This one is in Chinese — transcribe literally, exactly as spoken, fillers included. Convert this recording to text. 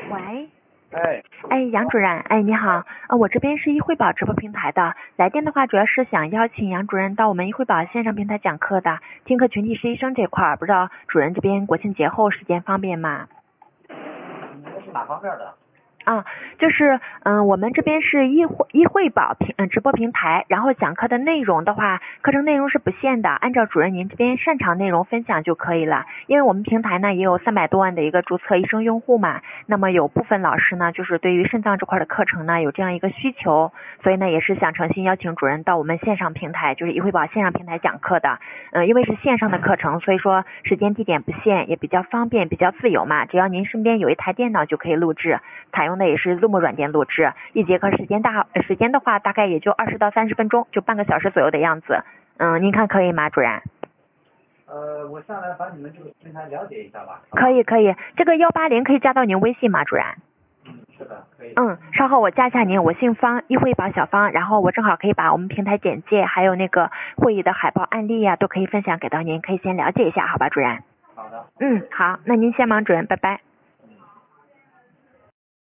喂， 哎， 哎，杨主任，哎，你好，呃，我这边是易惠宝直播平台的，来电的话主要是想邀请杨主任到我们易惠宝线上平台讲课的，听课群体实习生这块儿，不知道主任这边国庆节后时间方便吗？ 你们是哪方面的？ 啊，就是嗯，我们这边是易惠易惠宝平嗯直播平台，然后讲课的内容的话，课程内容是不限的，按照主任您这边擅长内容分享就可以了。因为我们平台呢也有三百多万的一个注册医生用户嘛，那么有部分老师呢就是对于肾脏这块的课程呢有这样一个需求，所以呢也是想诚心邀请主任到我们线上平台，就是易惠宝线上平台讲课的。嗯，因为是线上的课程，所以说时间地点不限，也比较方便，比较自由嘛，只要您身边有一台电脑就可以录制，采用的也是 Zoom 软件录制，一节课时间大时间的话大概也就二十到三十分钟，就半个小时左右的样子。嗯，您看可以吗，主任？ 呃，我下来把你们这个平台了解一下吧。 可以可以，这个幺八零可以加到您微信吗，主任？ 嗯，是的，可以。 嗯，稍后我加一下您，我姓方，易惠宝小方，然后我正好可以把我们平台简介还有那个会议的海报案例呀、都可以分享给到您，可以先了解一下，好吧，主任？ 好的。 嗯，好，那您先忙，主任，拜拜。